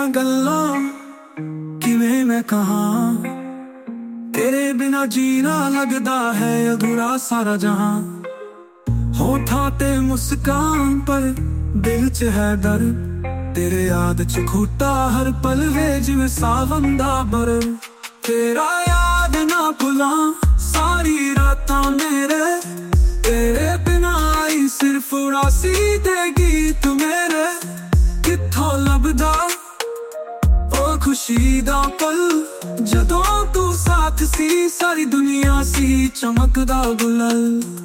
ਦੀਆਂ ਗੱਲਾਂ ਕਿਵੇਂ ਮੈਂ ਕਹਾਂ। तेरे बिना जीना लगता है अधूरा सारा जहां। होठा ते मुस्कान पर दिल च है डर, तेरे याद च खूटा हर पल वे जिवें सावन दा बर। तेरा याद ना भुला सारी रातां मेरे, तेरे बिना आई सिर्फ उड़ासी दे गीत मेरे। कित्थों लभदा ओ खुशी दा पल जदों तू साथ सी, सारी दुनिया सी चमकदा गुलल।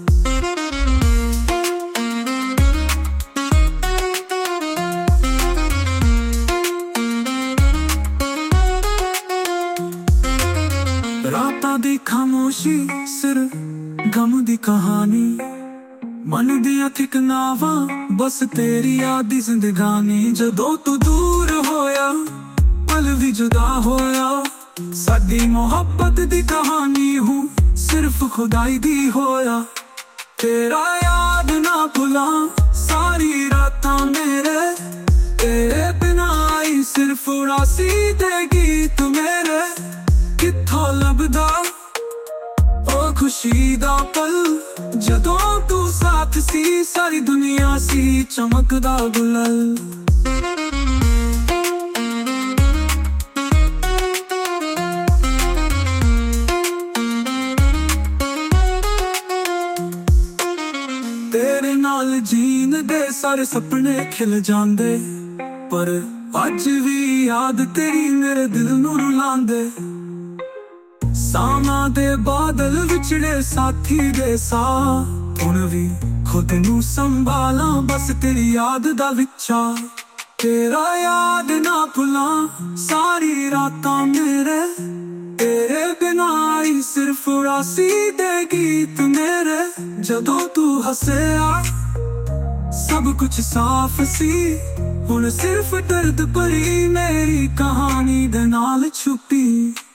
रातां दी खामोशी सिर गम दी कहानी, मन दियां ठिकनावां बस तेरी याद दी जिंदगानी। जदों तू दूर होया पल भी जुदा होया, साडी मोहब्बत दी कहानी हूँ सिर्फ खुदाई दी होया। तेरा याद ना भुला सारी रातां मेरे, तेरे बिना आई सिर्फ उड़ासी दे गीत मेरे। कित्थों लभदा ओ खुशी दा पल जदों तू साथ सी, सारी दुनिया सी चमकदा गुलल। तेरे नाल जीन दे सारे सपने खिल जांदे, पर अज भी याद तेरी मेरे दिल नूं रुलांदे। सावां दे बादल विछड़े साथी दे साह, हुण भी खुद नूं संभालां बस तेरी याद दा विछा। तेरा याद ना भुला सारी रातां मेरे, तेरे बिना आई सिर्फ उड़ासी दे गीत मेरे। जदों तू हंसिया सब कुछ साफ सी, हुण सिर्फ दर्द भरी मेरी कहानी दे नाल छुपी।